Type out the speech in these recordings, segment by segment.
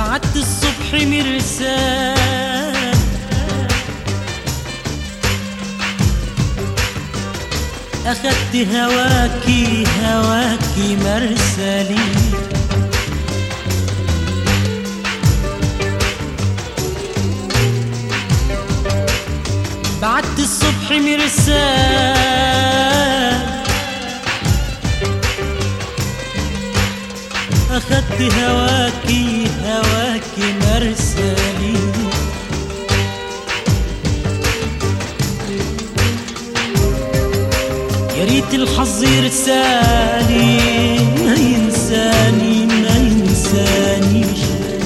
بعت الصبح مرسال أخدت هواكي هواكي مرسالي بعت الصبح مرسال أخدت هواكي هواكي مرسالي يا ريت الحظ يرسالي ما ينساني ما ينسانيش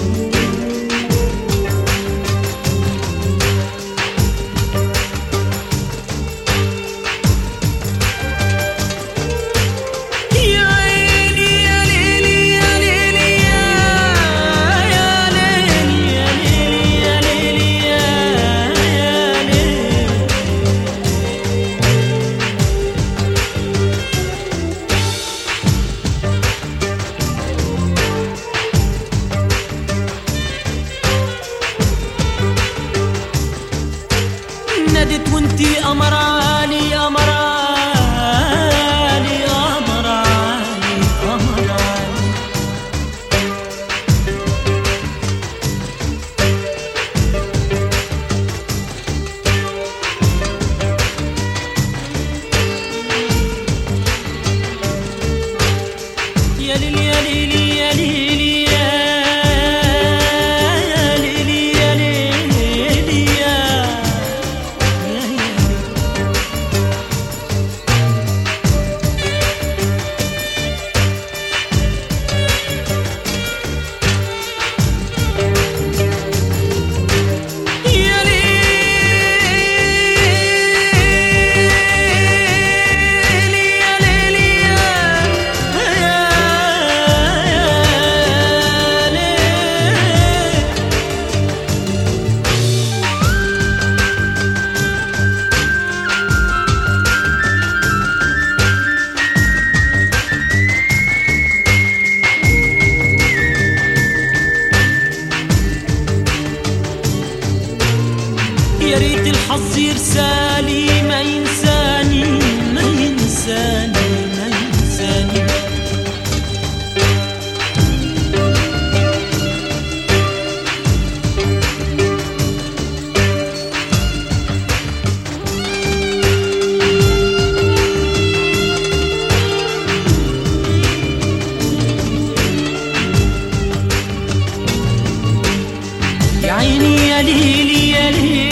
نادت وانتي قمر عالي قمر عالي قمر عالي قمر عالي يا ليل يا ليل يا ليل يا ريت الحظ يرسالي ما ينساني ما ينساني ما ينساني يا عيني يا ليلي يا ليلي